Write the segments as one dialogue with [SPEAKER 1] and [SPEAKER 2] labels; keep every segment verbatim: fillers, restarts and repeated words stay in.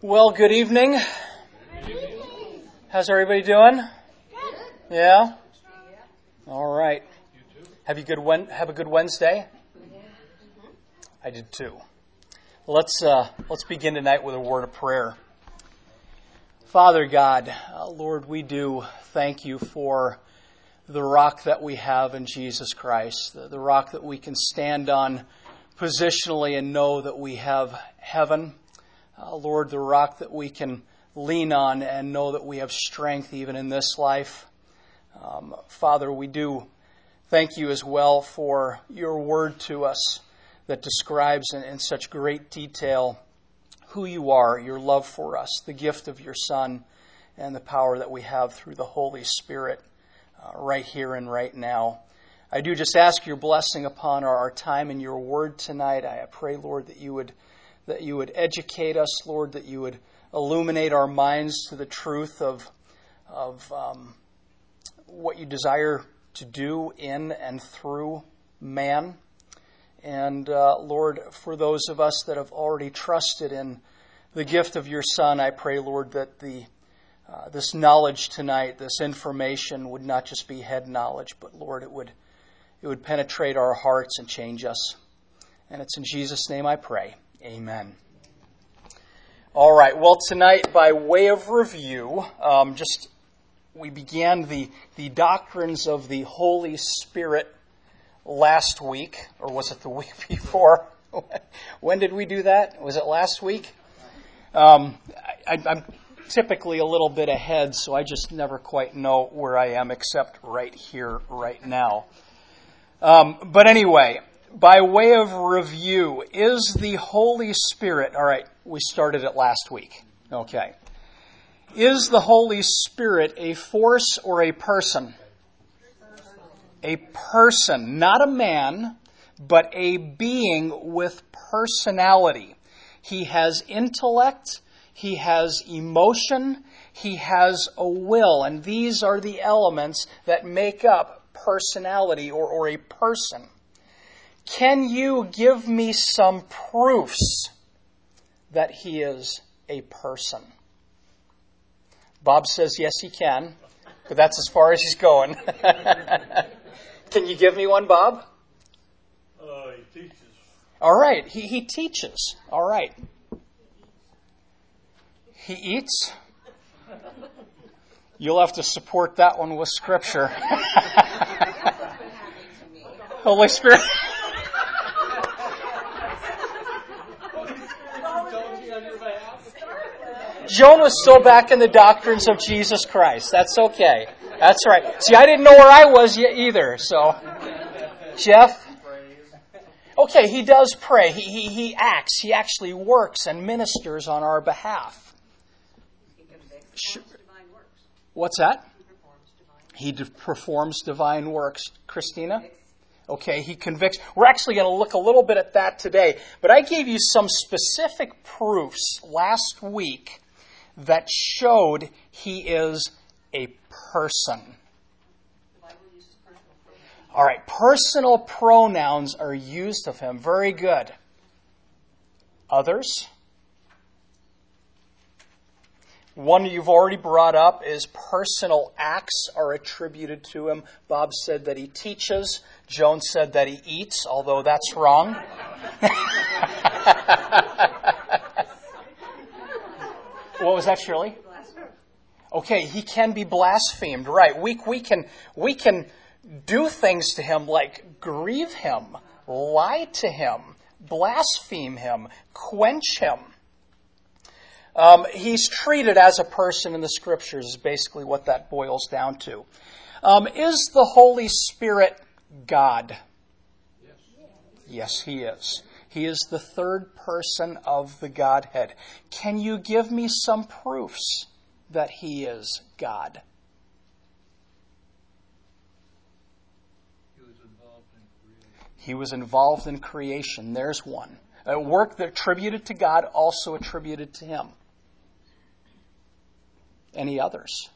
[SPEAKER 1] Well, good evening. How's everybody doing? Yeah? All right. Have you good have a good Wednesday? I did too. Let's uh, let's begin tonight with a word of prayer. Father God, uh, Lord, we do thank you for the rock that we have in Jesus Christ, the, the rock that we can stand on positionally and know that we have heaven. Uh, Lord, the rock that we can lean on and know that we have strength even in this life. Um, Father, we do thank you as well for your word to us that describes in, in such great detail who you are, your love for us, the gift of your Son, and the power that we have through the Holy Spirit uh, right here and right now. I do just ask your blessing upon our, our time in your word tonight. I pray, Lord, that you would that you would educate us, Lord, that you would illuminate our minds to the truth of, of um, what you desire to do in and through man. And, uh, Lord, for those of us that have already trusted in the gift of your Son, I pray, Lord, that the uh, this knowledge tonight, this information would not just be head knowledge, but, Lord, it would it would penetrate our hearts and change us. And it's in Jesus' name I pray. Amen. All right. Well, tonight, by way of review, um, just we began the the doctrines of the Holy Spirit last week, or was it the week before? When did we do that? Was it last week? Um, I, I'm typically a little bit ahead, so I just never quite know where I am, except right here, right now. Um, but anyway. By way of review, is the Holy Spirit, all right, we started it last week, okay. Is the Holy Spirit a force or a person? A person, not a man, but a being with personality. He has intellect, he has emotion, he has a will, and these are the elements that make up personality or, or a person. Can you give me some proofs that he is a person? Bob says yes, he can, but that's as far as he's going. Can you give me one, Bob?
[SPEAKER 2] Uh, he teaches.
[SPEAKER 1] All right, he, he teaches. All right. He eats. You'll have to support that one with Scripture. Holy Spirit. Joan was still back in the doctrines of Jesus Christ. That's okay. That's all right. See, I didn't know where I was yet either. So, Jeff? Okay, he does pray. He, he, he acts. He actually works and ministers on our behalf. He performs divine works. What's that? He performs divine, he de- performs divine works. Christina? Okay, he convicts. We're actually going to look a little bit at that today. But I gave you some specific proofs last week that showed he is a person. All right, personal pronouns are used of him. Very good. Others? One you've already brought up is personal acts are attributed to him. Bob said that he teaches. Joan said that he eats, although that's wrong. What was that, Shirley? Okay, he can be blasphemed. Right. We we can we can do things to him like grieve him, lie to him, blaspheme him, quench him. Um, he's treated as a person in the Scriptures is basically what that boils down to. Um, is the Holy Spirit God? Yes. Yes, he is. He is the third person of the Godhead. Can you give me some proofs that he is God?
[SPEAKER 2] He was involved in creation.
[SPEAKER 1] He was involved in creation. There's one. A work that attributed to God, also attributed to him. Any others?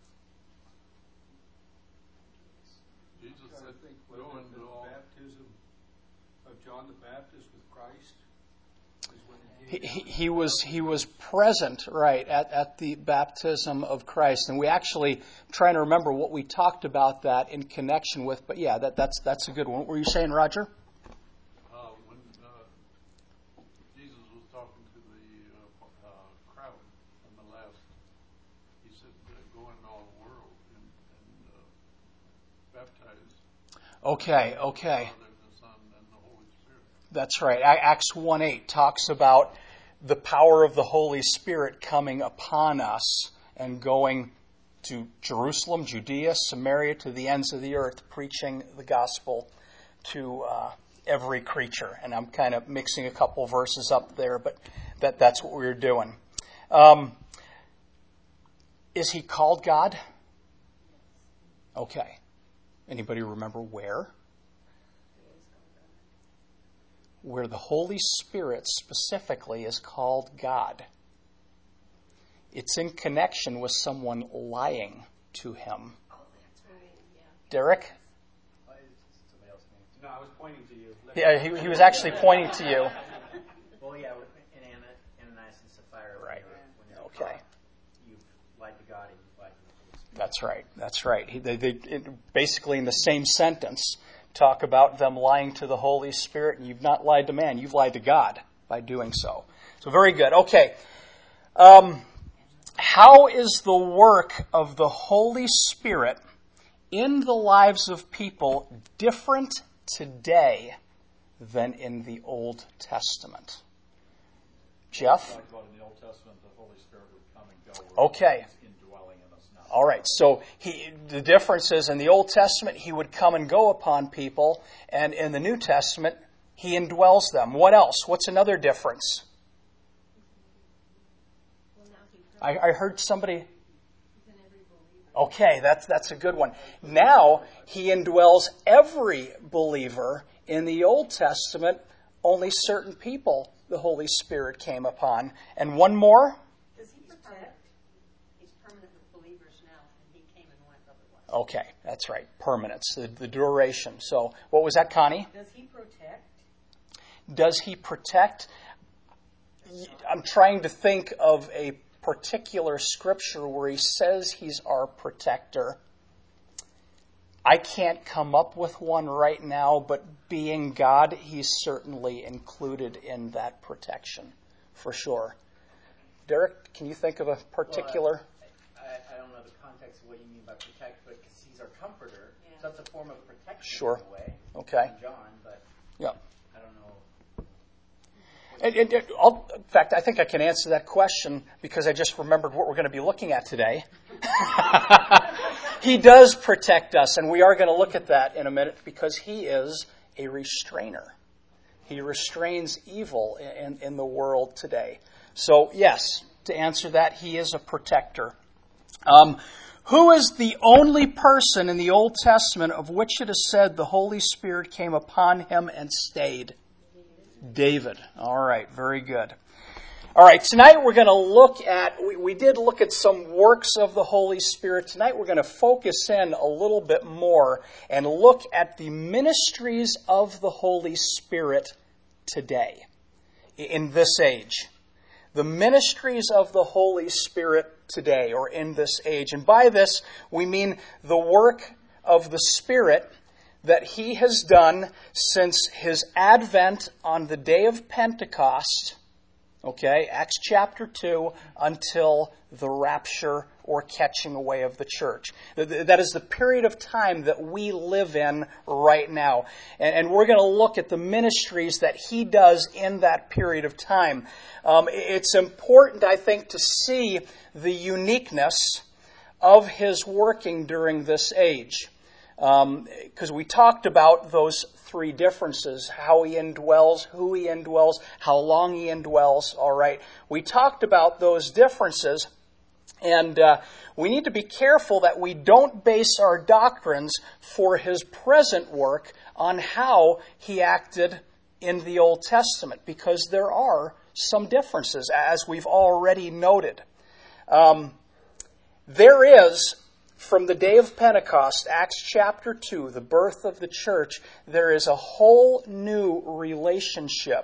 [SPEAKER 3] Jesus said, "Go and do all baptism of John the Baptist with Christ."
[SPEAKER 1] He, he, he was he was present, right, at, at the baptism of Christ. And we actually trying to remember what we talked about that in connection with. But yeah, that, that's that's a good one. What were you saying, Roger?
[SPEAKER 3] Uh, when uh, Jesus was talking to the uh, uh, crowd on the last, he said, uh, "Go into all the world and, and uh, baptize."
[SPEAKER 1] Okay, okay.
[SPEAKER 3] The Father, the Son, and the Holy Spirit.
[SPEAKER 1] That's right. Acts one eight talks about the power of the Holy Spirit coming upon us and going to Jerusalem, Judea, Samaria, to the ends of the earth, preaching the gospel to uh, every creature. And I'm kind of mixing a couple verses up there, but that, that's what we were doing. Um, is he called God? Okay. Anybody remember where? Where the Holy Spirit specifically is called God. It's in connection with someone lying to him.
[SPEAKER 4] Oh, that's right, yeah.
[SPEAKER 1] Derek?
[SPEAKER 5] No, I was pointing to you.
[SPEAKER 1] Yeah, he, he was actually pointing to you.
[SPEAKER 5] Well, yeah, in Ananias and Sapphira.
[SPEAKER 1] Right.
[SPEAKER 5] When they're
[SPEAKER 1] Okay.
[SPEAKER 5] caught, you've lied to God and you've lied to the Holy Spirit.
[SPEAKER 1] That's right. That's right. He, they, they it, basically in the same sentence talk about them lying to the Holy Spirit, and you've not lied to man, you've lied to God by doing so. So very good. Okay. Um, how is the work of the Holy Spirit in the lives of people different today than in the Old Testament? Jeff?
[SPEAKER 6] Talked about in the Old Testament, the Holy Spirit would come and go.
[SPEAKER 1] Okay.
[SPEAKER 6] He's indwelling in us now.
[SPEAKER 1] All right, so he, the difference is in the Old Testament, he would come and go upon people, and in the New Testament, he indwells them. What else? What's another difference?
[SPEAKER 4] Well, now he
[SPEAKER 1] I, I heard somebody... Okay, that's that's a good one. Now, he indwells every believer. In the Old Testament, only certain people the Holy Spirit came upon. And one more?
[SPEAKER 4] Does he protect? He's permanent with believers now, and he came and went otherwise.
[SPEAKER 1] Okay, that's right. Permanence, the, the duration. So, what was that, Connie?
[SPEAKER 4] Does he protect?
[SPEAKER 1] Does he protect? I'm trying to think of a particular scripture where he says he's our protector. I can't come up with one right now, but being God, he's certainly included in that protection, for sure. Derek, can you think of a particular?
[SPEAKER 5] Well, I, I don't know the context of what you mean by protect, but because he's our comforter,
[SPEAKER 4] Yeah.
[SPEAKER 5] so that's a form of protection
[SPEAKER 1] Sure.
[SPEAKER 5] in a way.
[SPEAKER 1] Okay.
[SPEAKER 5] In John, but
[SPEAKER 1] Yeah.
[SPEAKER 5] I don't know.
[SPEAKER 1] And, and, and I'll, in fact, I think I can answer that question because I just remembered what we're going to be looking at today. He does protect us, and we are going to look at that in a minute because he is a restrainer. He restrains evil in, in the world today. So, yes, to answer that, he is a protector. Um, who is the only person in the Old Testament of which it is said the Holy Spirit came upon him and stayed? David. All right, very good. All right, tonight we're going to look at, we, we did look at some works of the Holy Spirit. Tonight we're going to focus in a little bit more and look at the ministries of the Holy Spirit today, in this age. The ministries of the Holy Spirit today, or in this age. And by this, we mean the work of the Spirit that he has done since his advent on the day of Pentecost, okay, Acts chapter two, until the rapture or catching away of the church. That is the period of time that we live in right now. And we're going to look at the ministries that he does in that period of time. Um, it's important, I think, to see the uniqueness of his working during this age. Because um, we talked about those three differences, how he indwells, who he indwells, how long he indwells, all right. We talked about those differences, and uh, we need to be careful that we don't base our doctrines for his present work on how he acted in the Old Testament, because there are some differences, as we've already noted. Um, there is... From the day of Pentecost, Acts chapter two, the birth of the church, there is a whole new relationship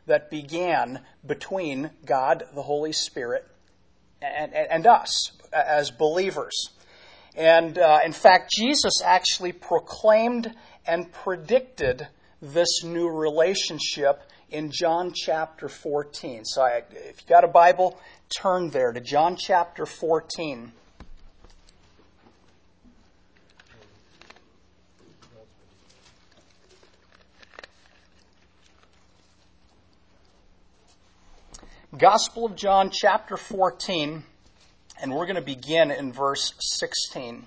[SPEAKER 1] that began between God, the Holy Spirit, and, and, and us as believers. And uh, in fact, Jesus actually proclaimed and predicted this new relationship in John chapter fourteen. So I, if you've got a Bible, turn there to John chapter fourteen. Gospel of John chapter fourteen, and we're going to begin in verse sixteen.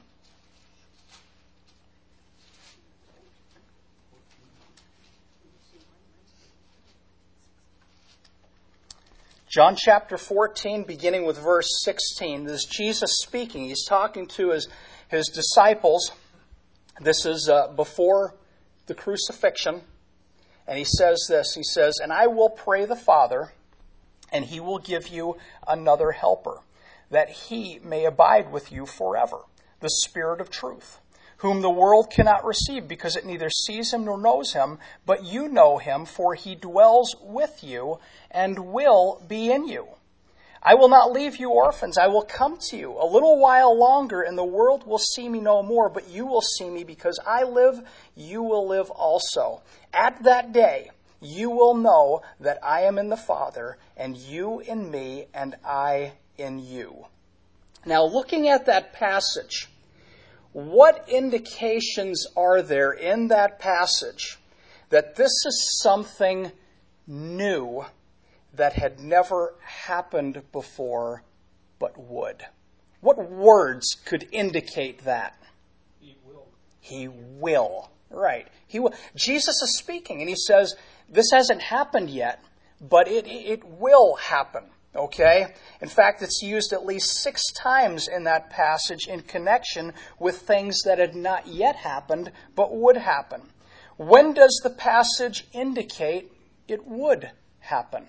[SPEAKER 1] John chapter fourteen, beginning with verse sixteen. This is Jesus speaking. He's talking to his, his disciples. This is uh, before the crucifixion. And he says this. He says, "And I will pray the Father, and he will give you another helper, that he may abide with you forever, the Spirit of truth, whom the world cannot receive, because it neither sees him nor knows him, but you know him, for he dwells with you and will be in you. I will not leave you orphans, I will come to you. A little while longer, and the world will see me no more, but you will see me, because I live, you will live also. At that day, you will know that I am in the Father, and you in me, and I in you." Now, looking at that passage, what indications are there in that passage that this is something new that had never happened before but would? What words could indicate that?
[SPEAKER 2] He will.
[SPEAKER 1] He will. Right. He will. Jesus is speaking, and he says, this hasn't happened yet, but it, it will happen. Okay? In fact, it's used at least six times in that passage in connection with things that had not yet happened, but would happen. When does the passage indicate it would happen?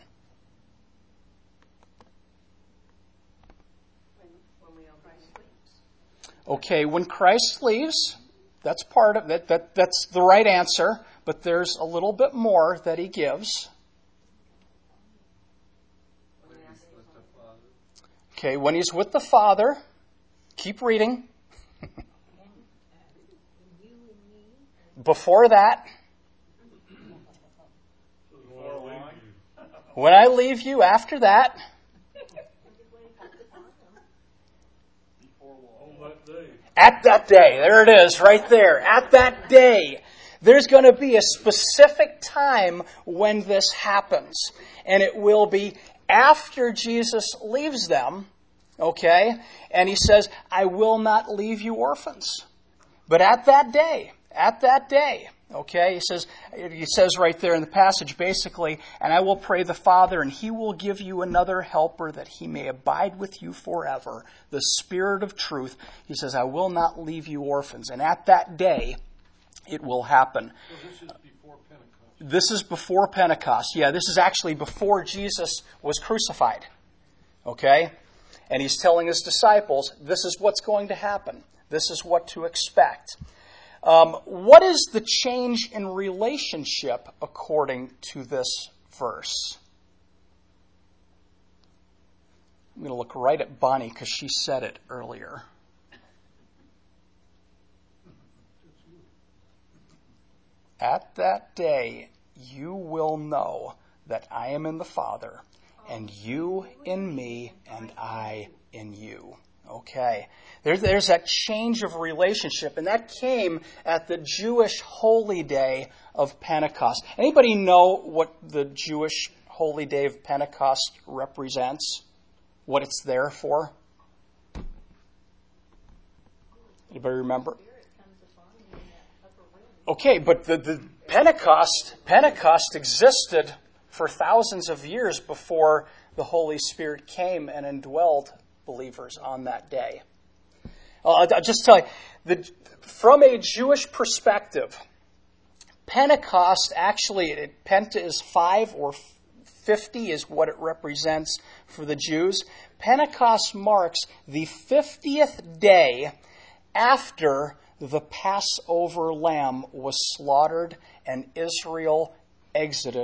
[SPEAKER 4] When we all Christ leaves.
[SPEAKER 1] Okay, when Christ leaves, that's part of it. That, that's the right answer, but there's a little bit more that he gives. Okay, when he's with the Father, keep reading. Before that, when I leave you, after that, at that day, there it is, right there, at that day, there's going to be a specific time when this happens, and it will be after Jesus leaves them, okay, and he says, I will not leave you orphans. But at that day, at that day, okay, he says, he says right there in the passage, basically, and I will pray the Father, and he will give you another helper, that he may abide with you forever, the Spirit of truth. He says, I will not leave you orphans. And at that day, it will happen.
[SPEAKER 3] So this is before Pentecost.
[SPEAKER 1] This is before Pentecost. Yeah, this is actually before Jesus was crucified. Okay? And he's telling his disciples, this is what's going to happen. This is what to expect. Um, what is the change in relationship according to this verse? I'm going to look right at Bonnie because she said it earlier. At that day, you will know that I am in the Father, and you in me, and I in you. Okay. There's, there's that change of relationship, and that came at the Jewish holy day of Pentecost. Anybody know what the Jewish holy day of Pentecost represents? What it's there for? Anybody remember? Okay, but the, the Pentecost, Pentecost existed for thousands of years before the Holy Spirit came and indwelled believers on that day. Uh, I'll just tell you, the, from a Jewish perspective, Pentecost actually, it, Penta is five or fifty is what it represents for the Jews. Pentecost marks the fiftieth day after the Passover lamb was slaughtered and Israel exited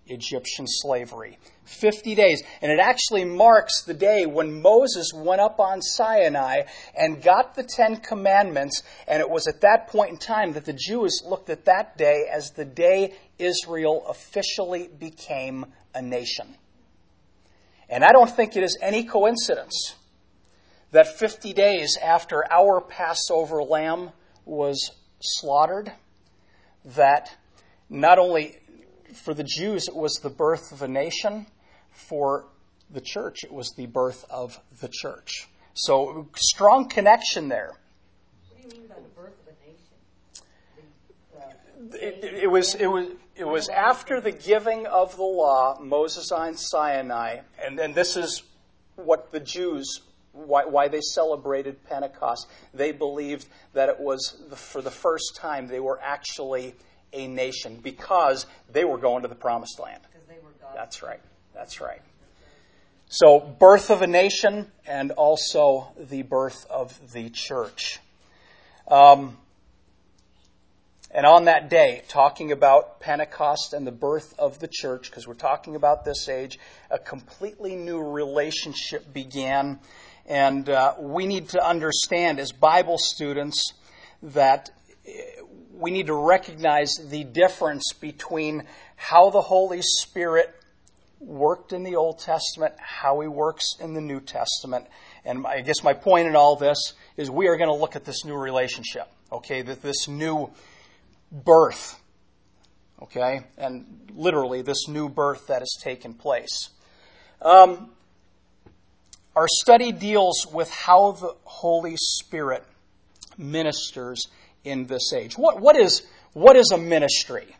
[SPEAKER 1] Egyptian slavery. fifty days. And it actually marks the day when Moses went up on Sinai and got the Ten Commandments. And it was at that point in time that the Jews looked at that day as the day Israel officially became a nation. And I don't think it is any coincidence that fifty days after our Passover lamb was slaughtered, that not only for the Jews it was the birth of a nation, for the church it was the birth of the church. So strong connection there.
[SPEAKER 4] What do you mean by the birth of a nation? The, uh,
[SPEAKER 1] It, it was it was it was after the giving of the law, Moses on Sinai, and and this is what the Jews, why, why they celebrated Pentecost. They believed that it was the, for the first time they were actually a nation because they were going to the promised land.
[SPEAKER 4] Because they were God's.
[SPEAKER 1] That's right. That's right. So birth of a nation and also the birth of the church. Um, and on that day, talking about Pentecost and the birth of the church, because we're talking about this age, a completely new relationship began. And uh, we need to understand as Bible students that we need to recognize the difference between how the Holy Spirit worked in the Old Testament, how he works in the New Testament. And I guess my point in all this is we are going to look at this new relationship, okay, that this new birth, okay, and literally this new birth that has taken place. Um, our study deals with how the Holy Spirit ministers in this age. What, what is what is a ministry?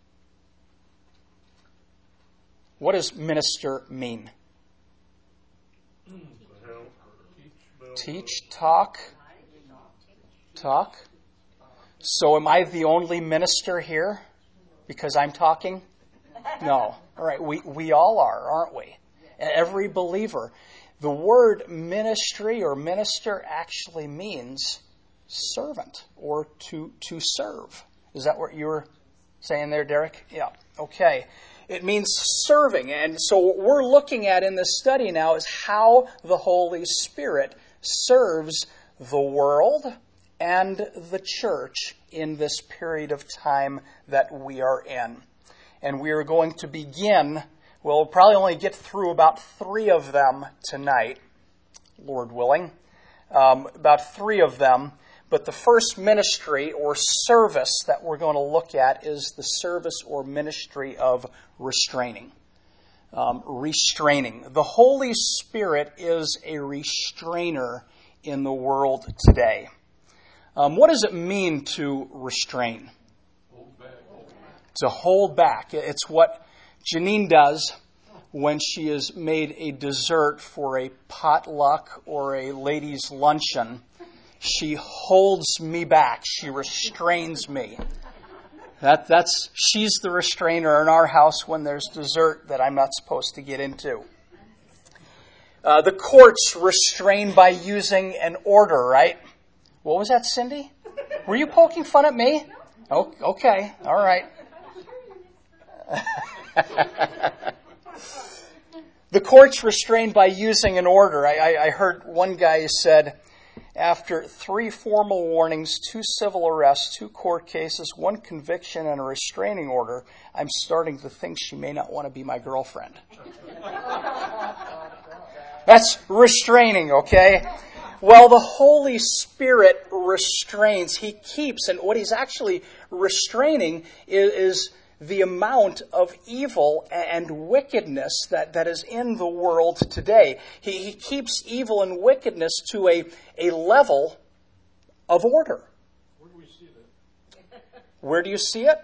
[SPEAKER 1] What does minister mean? Teach, talk, talk. So am I the only minister here because I'm talking? No. All right, we, we all are, aren't we? Every believer. The word ministry or minister actually means servant or to to serve. Is that what you were saying there, Derek? Yeah. Okay. It means serving. And so what we're looking at in this study now is how the Holy Spirit serves the world and the church in this period of time that we are in. And we are going to begin, well, we'll probably only get through about three of them tonight, Lord willing. Um, about three of them. But the first ministry or service that we're going to look at is the service or ministry of restraining. Um, restraining. The Holy Spirit is a restrainer in the world today. Um, what does it mean to restrain?
[SPEAKER 3] Hold back.
[SPEAKER 1] To hold back. It's what Janine does when she has made a dessert for a potluck or a ladies' luncheon. She holds me back. She restrains me. That, that's she's the restrainer in our house when there's dessert that I'm not supposed to get into. Uh, the courts restrain by using an order, right? What was that, Cindy? Were you poking fun at me? Oh, okay. All right. The courts restrain by using an order. I, I, I heard one guy said, after three formal warnings, two civil arrests, two court cases, one conviction, and a restraining order, I'm starting to think she may not want to be my girlfriend. That's restraining, okay? Well, the Holy Spirit restrains. He keeps, and what he's actually restraining is, is the amount of evil and wickedness that, that is in the world today. He, he keeps evil and wickedness to a, a level of order.
[SPEAKER 3] Where do we see that?
[SPEAKER 1] Where do you see it?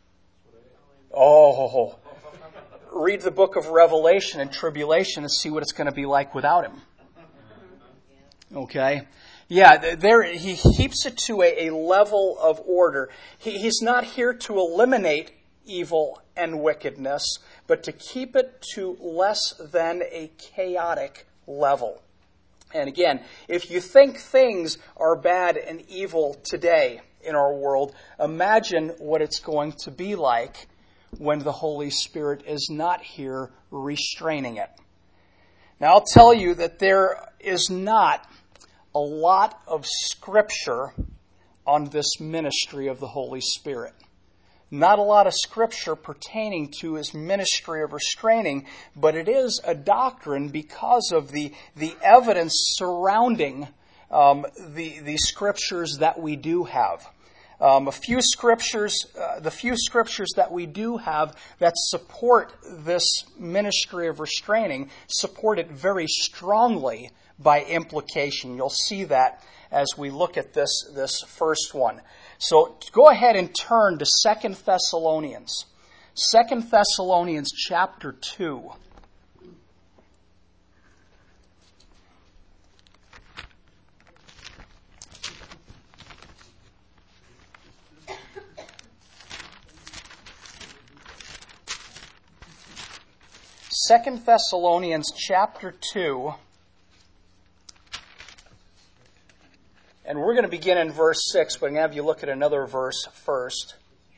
[SPEAKER 1] Oh, read the book of Revelation and Tribulation and see what it's going to be like without him. Okay? Yeah, there he keeps it to a, a level of order. He, he's not here to eliminate evil and wickedness, but to keep it to less than a chaotic level. And again, if you think things are bad and evil today in our world, imagine what it's going to be like when the Holy Spirit is not here restraining it. Now, I'll tell you that there is not a lot of Scripture on this ministry of the Holy Spirit. Not a lot of Scripture pertaining to his ministry of restraining, but it is a doctrine because of the, the evidence surrounding um, the, the Scriptures that we do have. Um, a few Scriptures, uh, the few Scriptures that we do have that support this ministry of restraining, support it very strongly by implication. You'll see that as we look at this, this first one. So go ahead and turn to Second Thessalonians. Second Thessalonians chapter two. Second Thessalonians chapter two. And we're going to begin in verse six, but I'm going to have you look at another verse first.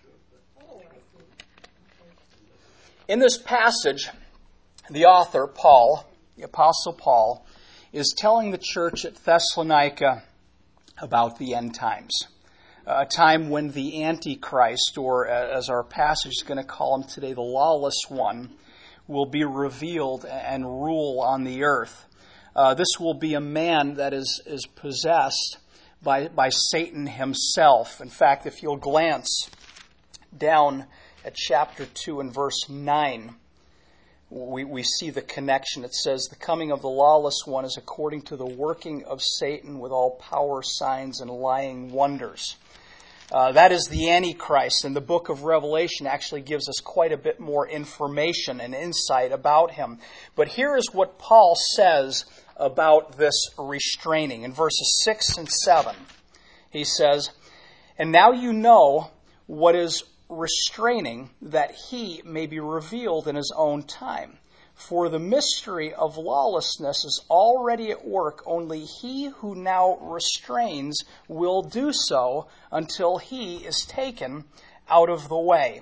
[SPEAKER 1] In this passage, the author, Paul, the Apostle Paul, is telling the church at Thessalonica about the end times. A time when the Antichrist, or as our passage is going to call him today, the lawless one, will be revealed and rule on the earth. Uh, this will be a man that is, is possessed By, by Satan himself. In fact, if you'll glance down at chapter two and verse nine, we, we see the connection. It says, "The coming of the lawless one is according to the working of Satan with all power, signs, and lying wonders." Uh, that is the Antichrist, and the book of Revelation actually gives us quite a bit more information and insight about him. But here is what Paul says about this restraining. In verses six and seven, he says, "And now you know what is restraining, that he may be revealed in his own time. For the mystery of lawlessness is already at work, only he who now restrains will do so until he is taken out of the way."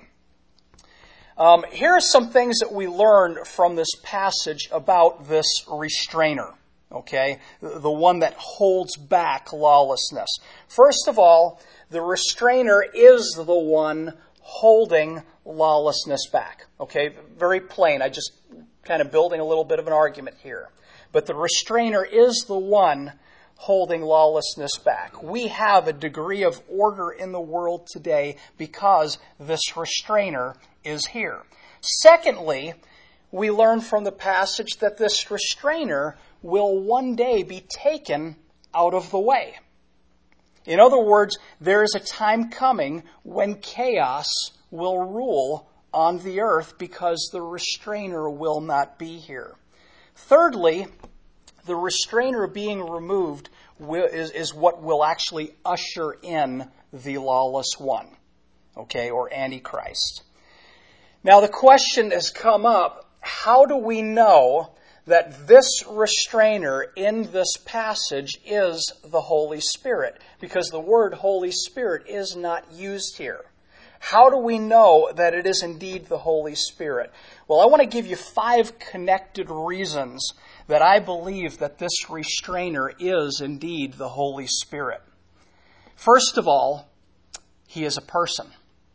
[SPEAKER 1] Um, here are some things that we learn from this passage about this restrainer. Okay, the one that holds back lawlessness. First of all, the restrainer is the one holding lawlessness back. Okay, very plain. I just kind of building a little bit of an argument here. But the restrainer is the one holding lawlessness back. We have a degree of order in the world today because this restrainer is here. Secondly, we learn from the passage that this restrainer will one day be taken out of the way. In other words, there is a time coming when chaos will rule on the earth because the restrainer will not be here. Thirdly, the restrainer being removed will, is, is what will actually usher in the lawless one, okay, or Antichrist. Now the question has come up, how do we know that this restrainer in this passage is the Holy Spirit? Because the word Holy Spirit is not used here. How do we know that it is indeed the Holy Spirit? Well, I want to give you five connected reasons that I believe that this restrainer is indeed the Holy Spirit. First of all, he is a person.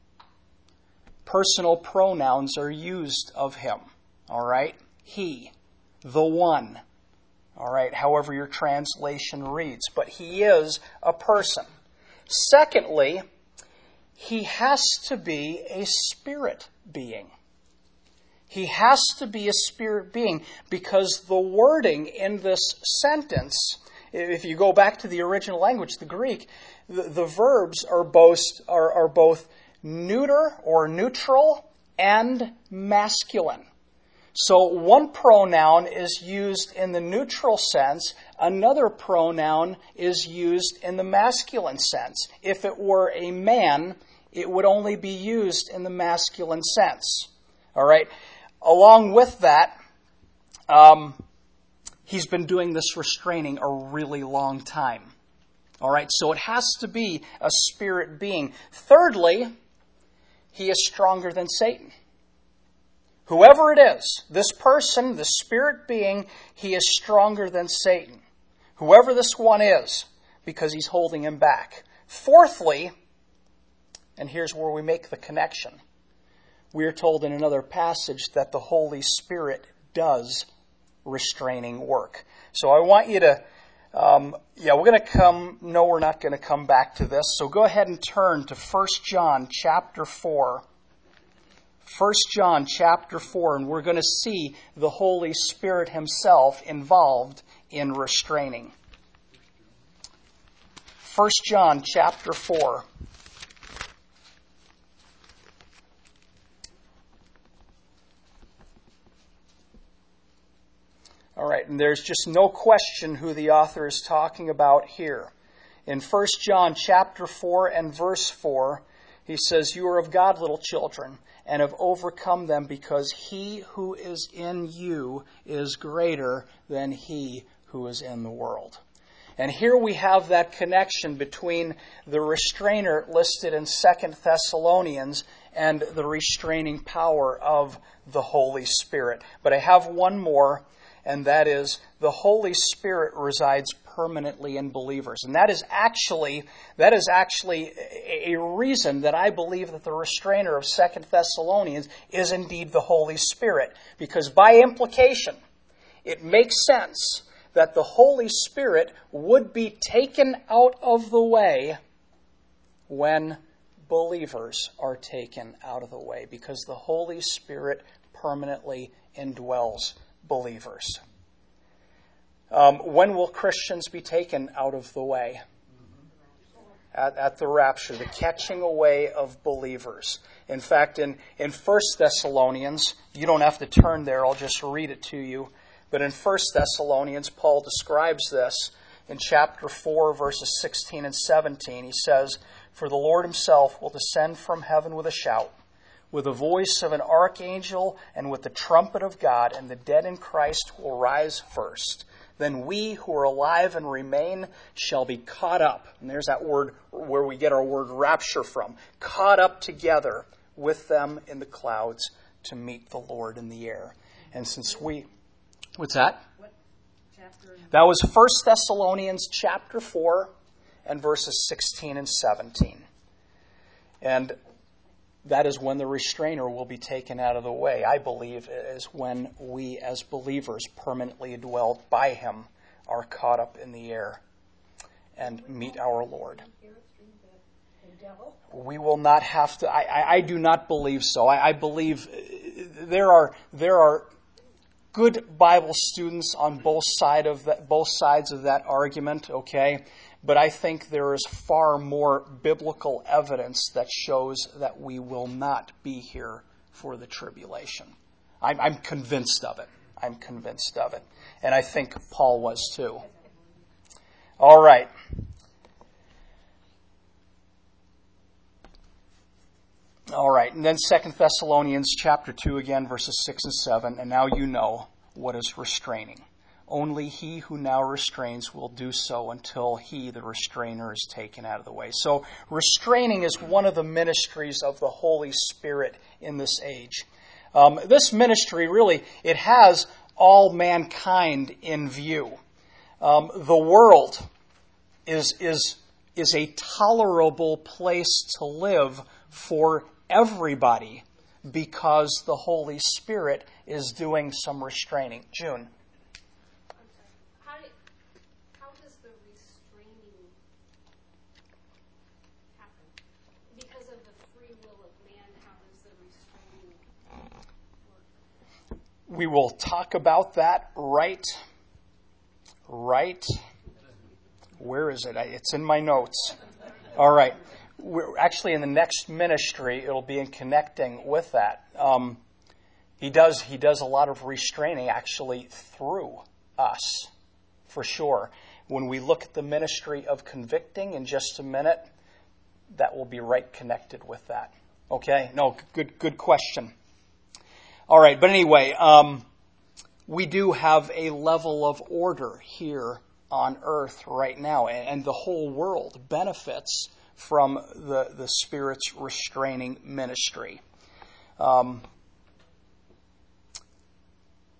[SPEAKER 1] Personal pronouns are used of him. All right? He. The one, all right, however your translation reads. But he is a person. Secondly, he has to be a spirit being. He has to be a spirit being because the wording in this sentence, if you go back to the original language, the Greek, the, the verbs are both, are, are both neuter or neutral and masculine. So one pronoun is used in the neutral sense, another pronoun is used in the masculine sense. If it were a man, it would only be used in the masculine sense. All right. Along with that, um, he's been doing this restraining a really long time. All right. So it has to be a spirit being. Thirdly, he is stronger than Satan. Whoever it is, this person, the spirit being, he is stronger than Satan. Whoever this one is, because he's holding him back. Fourthly, and here's where we make the connection. We are told in another passage that the Holy Spirit does restraining work. So I want you to, um, yeah, we're going to come, no, we're not going to come back to this. So go ahead and turn to First John chapter four. First John chapter four, and we're going to see the Holy Spirit himself involved in restraining. First John chapter four. All right, and there's just no question who the author is talking about here. In First John chapter four and verse four, he says, "You are of God, little children, and have overcome them, because he who is in you is greater than he who is in the world." And here we have that connection between the restrainer listed in Second Thessalonians and the restraining power of the Holy Spirit. But I have one more, and that is the Holy Spirit resides permanently in believers. And that is actually that is actually a reason that I believe that the restrainer of Second Thessalonians is indeed the Holy Spirit. Because by implication, it makes sense that the Holy Spirit would be taken out of the way when believers are taken out of the way, because the Holy Spirit permanently indwells believers. Um, when will Christians be taken out of the way? At, at the rapture, the catching away of believers. In fact, in, in First Thessalonians, you don't have to turn there, I'll just read it to you. But in First Thessalonians, Paul describes this in chapter four, verses sixteen and seventeen. He says, "For the Lord himself will descend from heaven with a shout, with the voice of an archangel, and with the trumpet of God, and the dead in Christ will rise first. Then we who are alive and remain shall be caught up." And there's that word where we get our word rapture from. Caught up together with them in the clouds to meet the Lord in the air. And since we... What's that?
[SPEAKER 4] What chapter?
[SPEAKER 1] That was First Thessalonians chapter four and verses sixteen and seventeen. And that is when the restrainer will be taken out of the way. I believe is when we as believers permanently dwelled by him are caught up in the air and meet our Lord. We will not have to, I, I, I do not believe so. I, I believe there are there are good Bible students on both side of that, both sides of that argument, okay? But I think there is far more biblical evidence that shows that we will not be here for the tribulation. I'm, I'm convinced of it. I'm convinced of it. And I think Paul was too. All right. All right. And then Second Thessalonians chapter two again, verses six and seven. "And now you know what is restraining. Only he who now restrains will do so until he, the restrainer, is taken out of the way." So restraining is one of the ministries of the Holy Spirit in this age. Um, this ministry really, it has all mankind in view. Um, the world is, is, is a tolerable place to live for everybody because the Holy Spirit is doing some restraining. June.
[SPEAKER 7] How, do, how does the restraining happen? Because of the free will of man, how does the restraining work?
[SPEAKER 1] We will talk about that right, right, where is it? It's in my notes. All right. We're actually in the next ministry, it'll be in connecting with that. Um, he does he does a lot of restraining actually through us, for sure. When we look at the ministry of convicting in just a minute, that will be right connected with that. Okay? No, good good question. All right, but anyway, um, we do have a level of order here on earth right now, and, and the whole world benefits from the, the Spirit's restraining ministry. Um,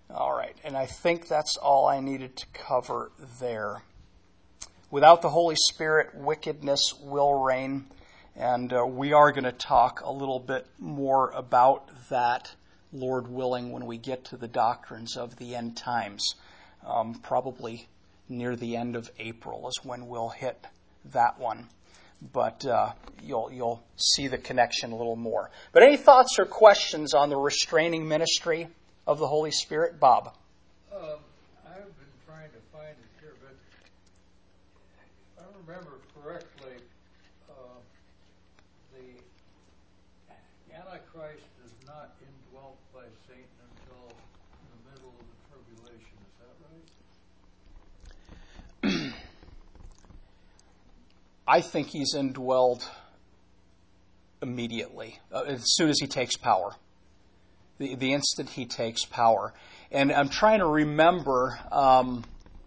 [SPEAKER 1] All right, and I think that's all I needed to cover there. Without the Holy Spirit, wickedness will reign, and uh, we are going to talk a little bit more about that, Lord willing, when we get to the doctrines of the end times. Um, probably near the end of April is when we'll hit that one. But uh, you'll you'll see the connection a little more. But any thoughts or questions on the restraining ministry of the Holy Spirit? Bob?
[SPEAKER 2] Um, I've been trying to find it here, but if I remember correctly, uh, the Antichrist is not indwelt by Satan until the middle of the tribulation. Is that right?
[SPEAKER 1] I think he's indwelled immediately, uh, as soon as he takes power. The, the instant he takes power. And I'm trying to remember, um,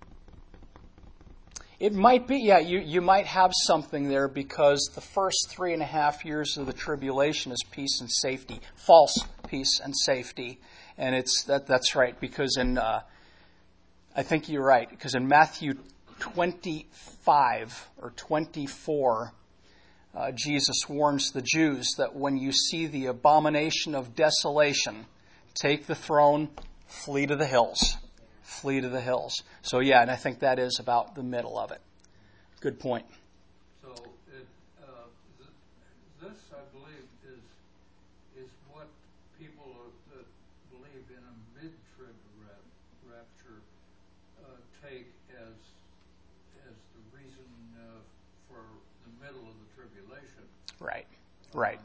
[SPEAKER 1] it might be, yeah, you, you might have something there, because the first three and a half years of the tribulation is peace and safety, false peace and safety. And it's that that's right, because in, uh, I think you're right, because in Matthew twenty-five or twenty-four, uh, Jesus warns the Jews that when you see the abomination of desolation, take the throne, flee to the hills. Flee to the hills. So yeah, and I think that is about the middle of it. Good point.
[SPEAKER 2] So it, uh, th- this, I believe, is is what people are, that believe in a mid-trib rap- rapture uh, take as as the reason uh, for the middle of the tribulation.
[SPEAKER 1] Right. Right.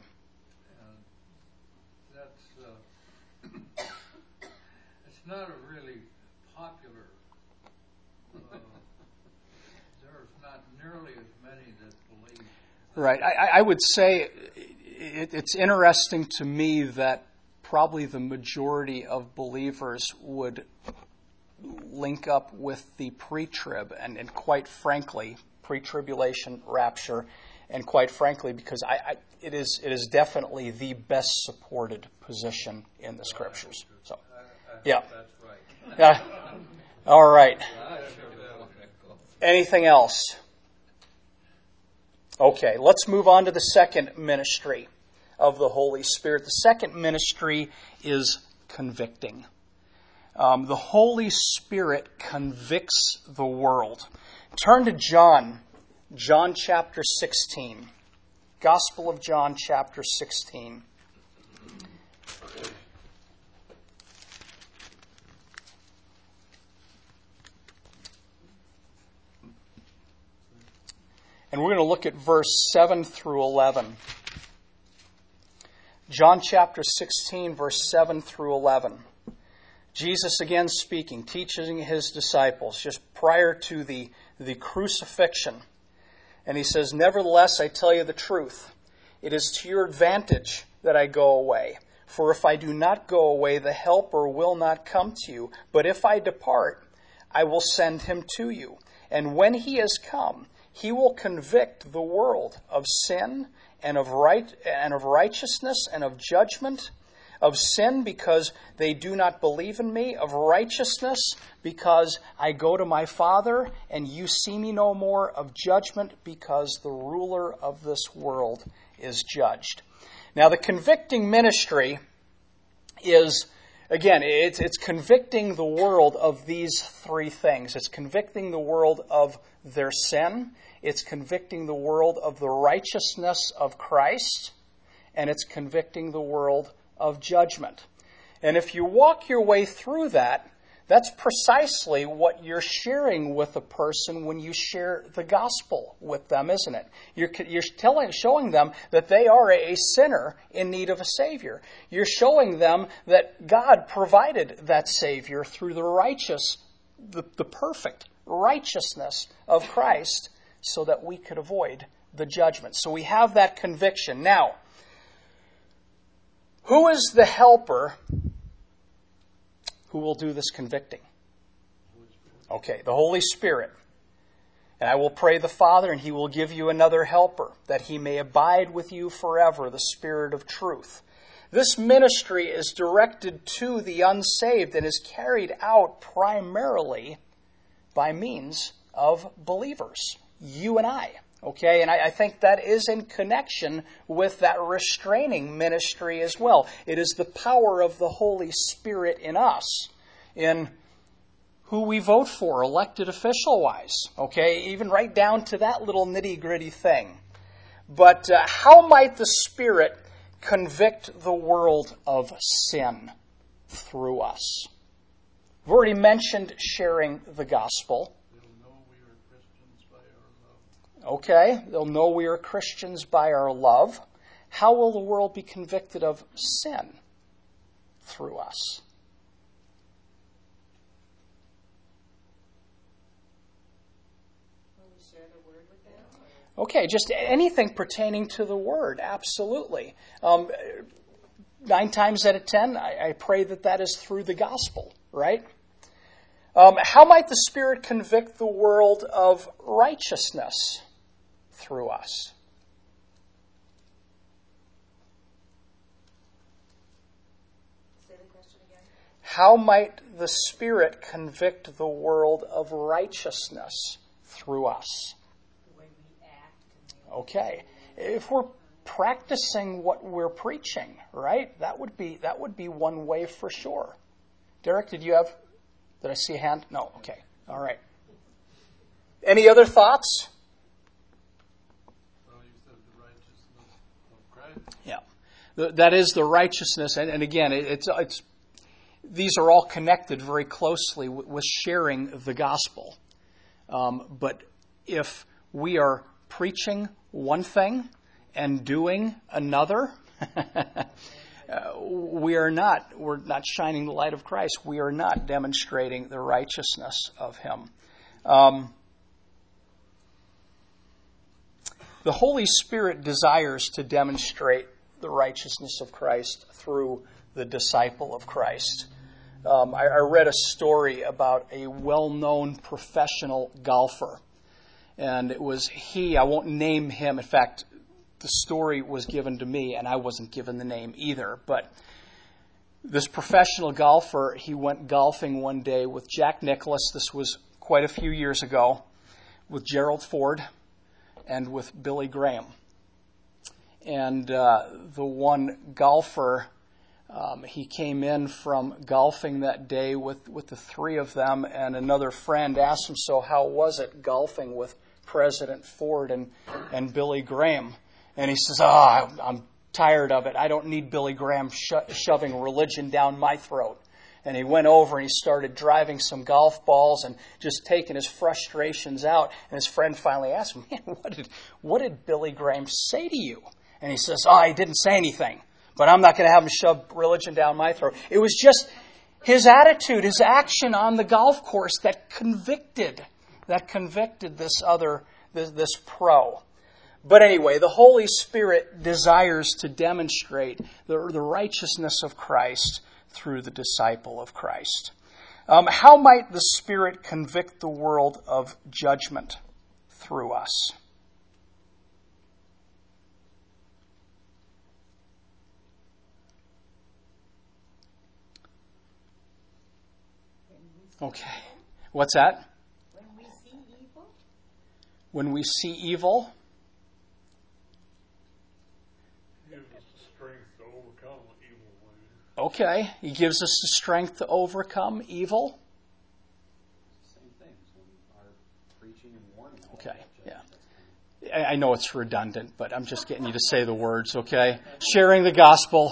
[SPEAKER 2] And that's uh, it's not a really popular. Uh, there's not nearly as many that believe.
[SPEAKER 1] Right. I, I would say it, it's interesting to me that probably the majority of believers would link up with the pre-trib, and, and quite frankly, pre-tribulation rapture, and quite frankly, because I, I, it is it is definitely the best supported position in the Scriptures. So,
[SPEAKER 2] I, I
[SPEAKER 1] yeah.
[SPEAKER 2] That's right.
[SPEAKER 1] Yeah. All right. Anything else? Okay, let's move on to the second ministry of the Holy Spirit. The second ministry is convicting. Um, the Holy Spirit convicts the world. Turn to John, John chapter sixteen. Gospel of John chapter sixteen. And we're going to look at verse seven through eleven. John chapter sixteen, verse seven through eleven. Jesus again speaking, teaching his disciples just prior to the, the crucifixion. And he says, "Nevertheless, I tell you the truth. It is to your advantage that I go away. For if I do not go away, the Helper will not come to you. But if I depart, I will send him to you. And when he has come, he will convict the world of sin and of right and of righteousness and of judgment. Of sin, because they do not believe in me. Of righteousness, because I go to my Father and you see me no more. Of judgment, because the ruler of this world is judged." Now, the convicting ministry is, again, it's, it's convicting the world of these three things. It's convicting the world of their sin. It's convicting the world of the righteousness of Christ. And it's convicting the world of judgment. And if you walk your way through that, that's precisely what you're sharing with a person when you share the gospel with them, isn't it? You're, you're telling, showing them that they are a sinner in need of a Savior. You're showing them that God provided that Savior through the righteous, the, the perfect righteousness of Christ, so that we could avoid the judgment. So we have that conviction. Now, who is the helper who will do this convicting? Okay, the Holy Spirit. "And I will pray the Father, and he will give you another helper, that he may abide with you forever, the Spirit of truth." This ministry is directed to the unsaved and is carried out primarily by means of believers, you and I. Okay, and I, I think that is in connection with that restraining ministry as well. It is the power of the Holy Spirit in us, in who we vote for, elected official-wise. Okay, even right down to that little nitty-gritty thing. But uh, how might the Spirit convict the world of sin through us? We've already mentioned sharing the gospel. Okay, they'll know we are Christians by our love. How will the world be convicted of sin through us?
[SPEAKER 4] Will we share the word with them?
[SPEAKER 1] Okay, just anything pertaining to the word, absolutely. Um, nine times out of ten, I, I pray that that is through the gospel, right? Um, how might the Spirit convict the world of righteousness through us?
[SPEAKER 4] Say the question again.
[SPEAKER 1] How might the Spirit convict the world of righteousness through us?
[SPEAKER 4] The way we act. And the
[SPEAKER 1] Okay. If we're practicing what we're preaching, right? That would be that would be one way for sure. Derek, did you have did I see a hand? No. Okay. All right. Any other thoughts?
[SPEAKER 3] Well, you said the righteousness of Christ.
[SPEAKER 1] Yeah. Th- That is the righteousness, and, and again, it, it's it's these are all connected very closely with, with sharing the gospel. Um, but if we are preaching one thing and doing another, uh, we are not we're not shining the light of Christ. We are not demonstrating the righteousness of Him. Um, the Holy Spirit desires to demonstrate the righteousness of Christ through the disciple of Christ. Um, I, I read a story about a well-known professional golfer. And it was he, I won't name him. In fact, the story was given to me, and I wasn't given the name either. But this professional golfer, he went golfing one day with Jack Nicklaus. This was quite a few years ago, with Gerald Ford and with Billy Graham. And uh, the one golfer, um, he came in from golfing that day with, with the three of them, and another friend asked him, so how was it golfing with President Ford and, and Billy Graham? And he says, oh, I'm tired of it. I don't need Billy Graham sho- shoving religion down my throat. And he went over and he started driving some golf balls and just taking his frustrations out. And his friend finally asked him, man, what did, what did Billy Graham say to you? And he says, oh, he didn't say anything, but I'm not going to have him shove religion down my throat. It was just his attitude, his action on the golf course that convicted, that convicted this other, this, this pro. But anyway, the Holy Spirit desires to demonstrate the, the righteousness of Christ through the disciple of Christ. Um, how might the Spirit convict the world of judgment through us? Okay. What's that?
[SPEAKER 4] When we see evil,
[SPEAKER 1] When we see evil,
[SPEAKER 3] Give us the strength to overcome evil ways.
[SPEAKER 1] okay, He gives us the strength to overcome evil.
[SPEAKER 6] Same things when our preaching and warning.
[SPEAKER 1] Okay, yeah. I I know it's redundant, but I'm just getting you to say the words, okay? Sharing the gospel.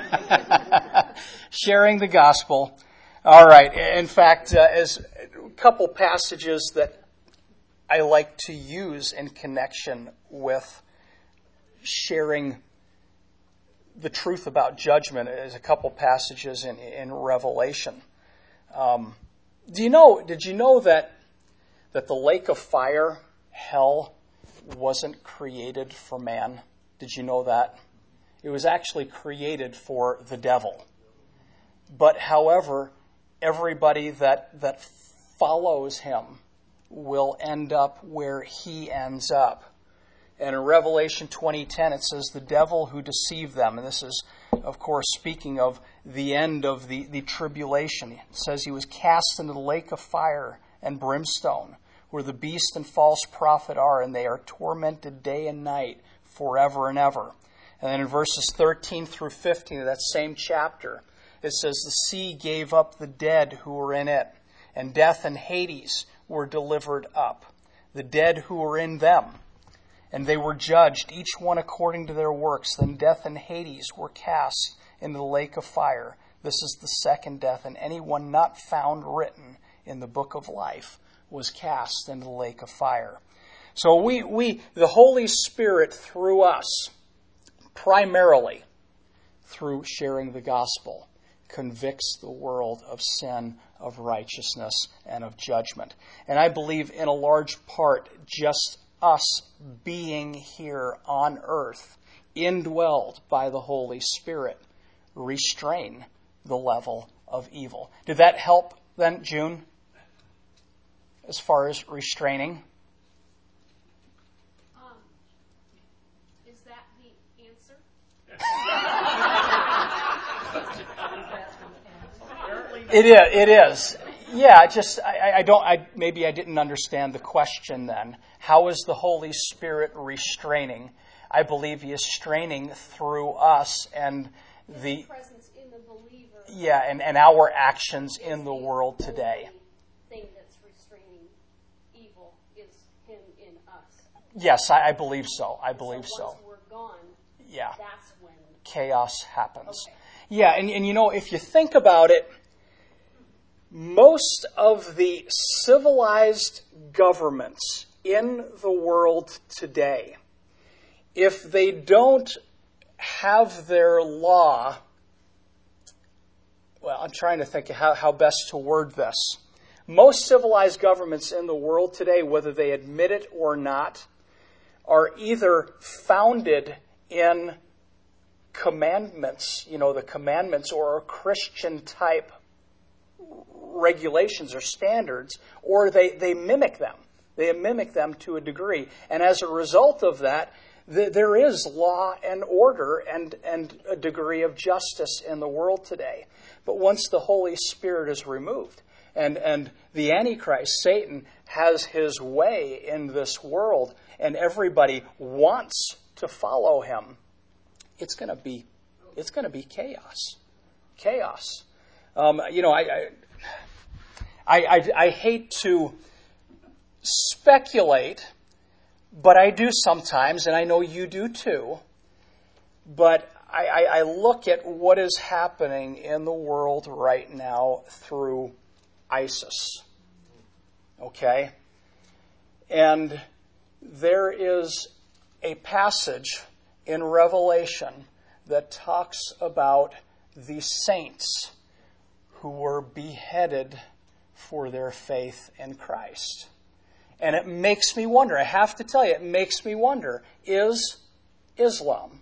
[SPEAKER 1] Sharing the gospel. All right. In fact, uh, as a couple passages that I like to use in connection with sharing the truth about judgment is a couple passages in, in Revelation. Um, do you know? Did you know that that the lake of fire, hell, wasn't created for man? Did you know that? It was actually created for the devil. But however, everybody that that follows him will end up where he ends up. And in Revelation twenty ten, it says, the devil who deceived them, and this is, of course, speaking of the end of the, the tribulation. It says he was cast into the lake of fire and brimstone, where the beast and false prophet are, and they are tormented day and night forever and ever. And then in verses thirteen through fifteen of that same chapter, it says, the sea gave up the dead who were in it, and death and Hades were delivered up, the dead who were in them. And they were judged, each one according to their works. Then death and Hades were cast into the lake of fire. This is the second death, and anyone not found written in the book of life was cast into the lake of fire. So we, we the Holy Spirit through us, primarily through sharing the gospel, convicts the world of sin, of righteousness, and of judgment. And I believe in a large part just us being here on earth, indwelled by the Holy Spirit, restrain the level of evil. Did that help then, June, as far as restraining?
[SPEAKER 7] Um, is that the answer?
[SPEAKER 1] It is. It is. Yeah. Just I, I don't. I maybe I didn't understand the question then. How is the Holy Spirit restraining? I believe He is straining through us and the
[SPEAKER 7] His presence in the believer.
[SPEAKER 1] yeah, and, and our actions in the world today.
[SPEAKER 7] The thing that's restraining evil is Him in us.
[SPEAKER 1] Yes, I, I believe so. I believe
[SPEAKER 7] so.
[SPEAKER 1] so.
[SPEAKER 7] Once we're gone,
[SPEAKER 1] Yeah.
[SPEAKER 7] that's when
[SPEAKER 1] Chaos happens.
[SPEAKER 7] Okay.
[SPEAKER 1] Yeah, and, and you know, if you think about it, most of the civilized governments in the world today, if they don't have their law, well, I'm trying to think of how, how best to word this. Most civilized governments in the world today, whether they admit it or not, are either founded in commandments, you know, the commandments or Christian type regulations or standards, or they, they mimic them. They mimic them to a degree. And as a result of that, th- there is law and order and, and a degree of justice in the world today. But once the Holy Spirit is removed and, and the Antichrist, Satan, has his way in this world and everybody wants to follow him, it's going to be it's going to be chaos. Chaos. Um, you know, I I, I I hate to speculate, but I do sometimes, and I know you do too. But I, I, I look at what is happening in the world right now through ISIS. Okay? And there is a passage in Revelation that talks about the saints who were beheaded for their faith in Christ. And it makes me wonder, I have to tell you, it makes me wonder, is Islam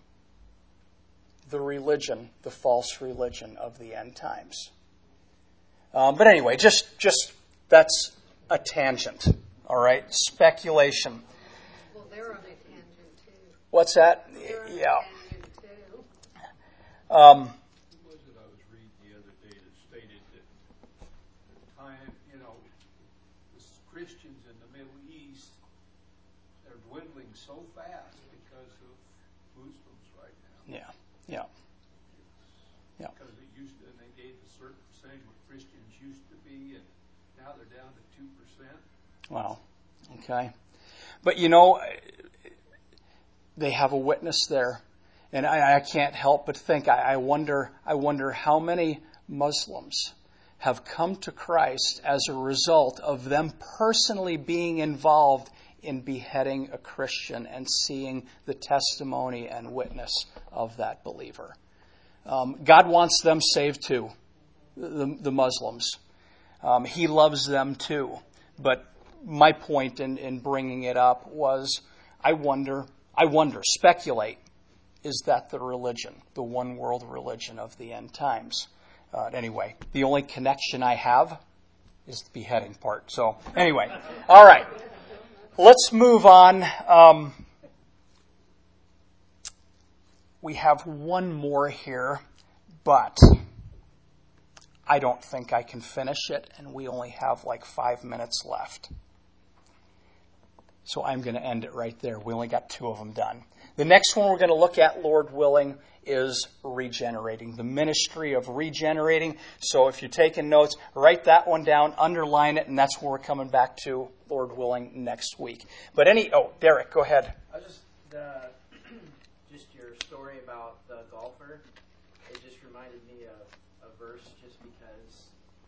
[SPEAKER 1] the religion, the false religion of the end times? Um, but anyway, just, just that's a tangent, all right? Speculation.
[SPEAKER 4] Well, they're on a tangent too.
[SPEAKER 1] What's that?
[SPEAKER 4] They're on
[SPEAKER 1] Yeah.
[SPEAKER 4] a tangent too.
[SPEAKER 1] Um,
[SPEAKER 3] Who was it I was reading the other day that stated that the time, you know, the Christians in the Middle East are dwindling so fast because of Muslims right now.
[SPEAKER 1] yeah, yeah. Yeah.
[SPEAKER 3] Because it used to, and they gave a certain percentage what Christians used to be, and now they're down to two percent.
[SPEAKER 1] Wow. Okay. But you know, they have a witness there. And I, I can't help but think, I, I wonder, I wonder how many Muslims have come to Christ as a result of them personally being involved in beheading a Christian and seeing the testimony and witness of that believer. Um, God wants them saved too, the, the Muslims. Um, he loves them too. But my point in, in bringing it up was, I wonder, I wonder, speculate, is that the religion, the one world religion of the end times? Uh, anyway, the only connection I have is the beheading part. So anyway, all right, let's move on. Um, we have one more here, but I don't think I can finish it, and we only have like five minutes left. So I'm going to end it right there. We only got two of them done. The next one we're going to look at, Lord willing, is regenerating, the ministry of regenerating. So if you're taking notes, write that one down, underline it, and that's where we're coming back to, Lord willing, next week. But any, oh, Derek, go ahead.
[SPEAKER 5] I was just, uh, just your story about the golfer, it just reminded me of a verse just because,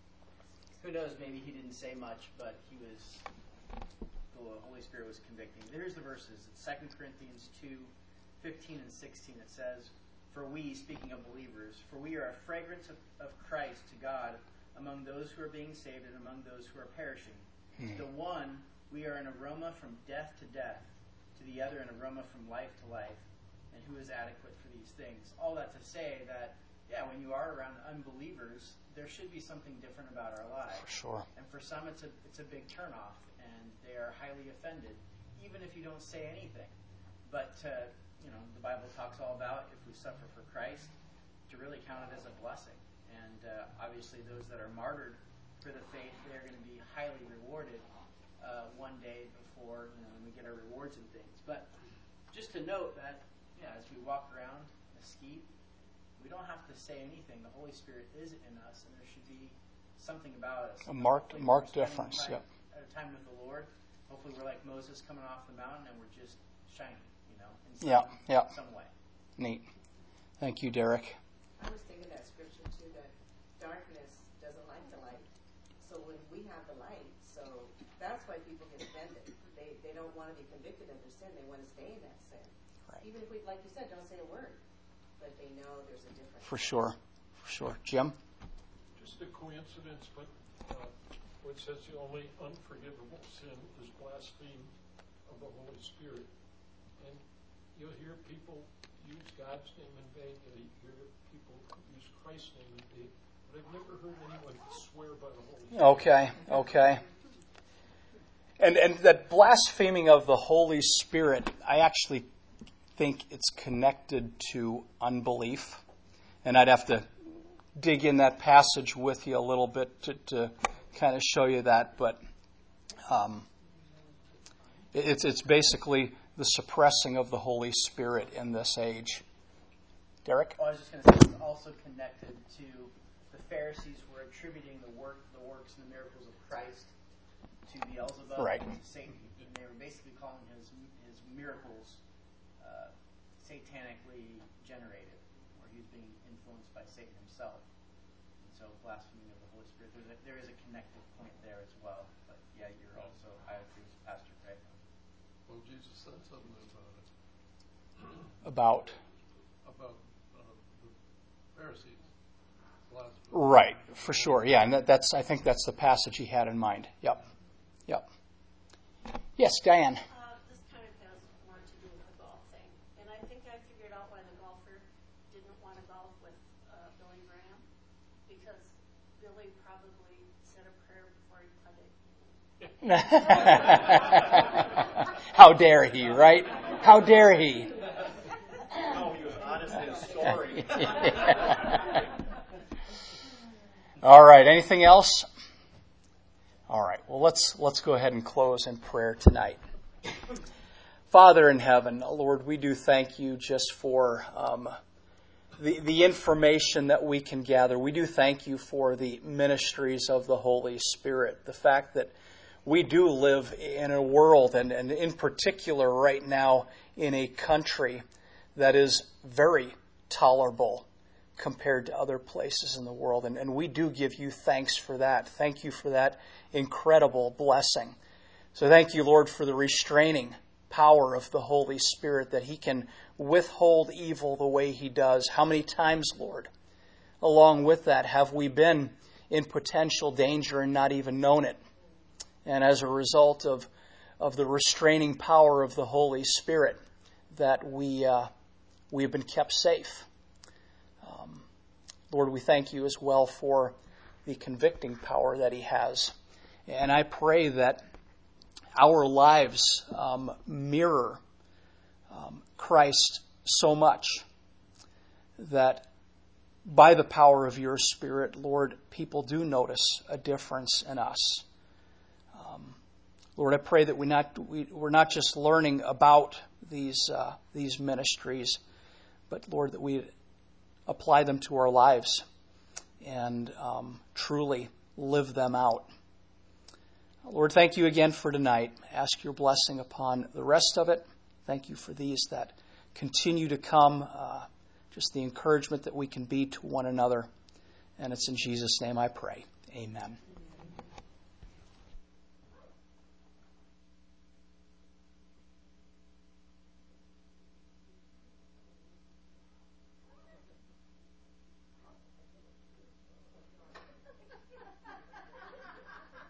[SPEAKER 5] who knows, maybe he didn't say much, but he was, the Holy Spirit was convicting. There's the verses. It's Second Corinthians two, fifteen and sixteen. It says, "For we," speaking of believers, "for we are a fragrance of, of Christ to God among those who are being saved and among those who are perishing. Hmm. To the one, we are an aroma from death to death, to the other an aroma from life to life. And who is adequate for these things?" All that to say that, yeah, when you are around unbelievers, there should be something different about our lives.
[SPEAKER 1] For sure.
[SPEAKER 5] And for some, it's a it's a big turnoff, and they are highly offended, even if you don't say anything. But uh, you know, the Bible talks all about if we suffer for Christ, to really count it as a blessing. And uh, obviously, those that are martyred for the faith, they're going to be highly rewarded uh, one day before, you know, we get our rewards and things. But just to note that, yeah, as we walk around Mesquite, we don't have to say anything. The Holy Spirit is in us, and there should be something about us.
[SPEAKER 1] A marked,
[SPEAKER 5] Hopefully
[SPEAKER 1] marked
[SPEAKER 5] we're
[SPEAKER 1] difference,
[SPEAKER 5] spending
[SPEAKER 1] yeah.
[SPEAKER 5] time, uh, time with the Lord. Hopefully we're like Moses coming off the mountain, and we're just shining, you know, in some,
[SPEAKER 1] Yeah, yeah.
[SPEAKER 5] some way.
[SPEAKER 1] Neat. Thank you, Derek.
[SPEAKER 8] I was thinking that scripture too, that darkness doesn't like the light. So when we have the light, so that's why people get offended. They they don't want to be convicted of their sin. They want to stay in that sin.
[SPEAKER 1] Right.
[SPEAKER 8] Even if we, like you said, don't say a word, but they know there's a difference.
[SPEAKER 1] For sure. For sure. Jim?
[SPEAKER 3] Just a coincidence, but uh, where it says the only unforgivable sin is blaspheme of the Holy Spirit. And you'll hear people use God's name in vain, you'll hear people use Christ's name in vain, but I've never heard anyone swear by the Holy Spirit.
[SPEAKER 1] Okay, okay. And and that blaspheming of the Holy Spirit, I actually think it's connected to unbelief. And I'd have to dig in that passage with you a little bit to, to kind of show you that. But um, it's it's basically the suppressing of the Holy Spirit in this age. Derek?
[SPEAKER 5] Well, I was just going to say it's also connected to the Pharisees were attributing the work, the works and the miracles of Christ to Beelzebub,
[SPEAKER 1] right.
[SPEAKER 5] to Satan, and they were basically calling his his miracles uh, satanically generated, or he was being influenced by Satan himself. And so blasphemy of the Holy Spirit, there's a, there is a connective point there as well. But yeah, you're also, I agree with Pastor Craig.
[SPEAKER 3] Well, Jesus said something about it.
[SPEAKER 1] About?
[SPEAKER 3] About uh, the Pharisees. Blasphemy.
[SPEAKER 1] Right, for sure. Yeah, and that, that's I think that's the passage he had in mind. Yep. Yep. Yes, Diane.
[SPEAKER 9] Uh, this kind of has more to do with the golf thing. And I think I figured out why the golfer didn't want to golf with uh, Billy Graham. Because Billy probably said a prayer before he putted.
[SPEAKER 1] How dare he, right? How dare he?
[SPEAKER 5] Oh, he was honest in his story.
[SPEAKER 1] All right, anything else? All right, well, let's let's go ahead and close in prayer tonight. Father in heaven, Lord, we do thank you just for um, the, the information that we can gather. We do thank you for the ministries of the Holy Spirit, the fact that we do live in a world, and, and in particular right now in a country that is very tolerable compared to other places in the world. And, and we do give you thanks for that. Thank you for that incredible blessing. So thank you, Lord, for the restraining power of the Holy Spirit, that he can withhold evil the way he does. How many times, Lord, along with that, have we been in potential danger and not even known it? And as a result of, of the restraining power of the Holy Spirit, that we, uh, we have been kept safe. Um, Lord, we thank you as well for the convicting power that he has. And I pray that our lives um, mirror um, Christ so much that by the power of your Spirit, Lord, people do notice a difference in us. Um, Lord, I pray that we not, we, we're not just learning about these, uh, these ministries, but Lord, that we apply them to our lives and um, truly live them out. Lord, thank you again for tonight. Ask your blessing upon the rest of it. Thank you for these that continue to come, uh, just the encouragement that we can be to one another. And it's in Jesus' name I pray. Amen.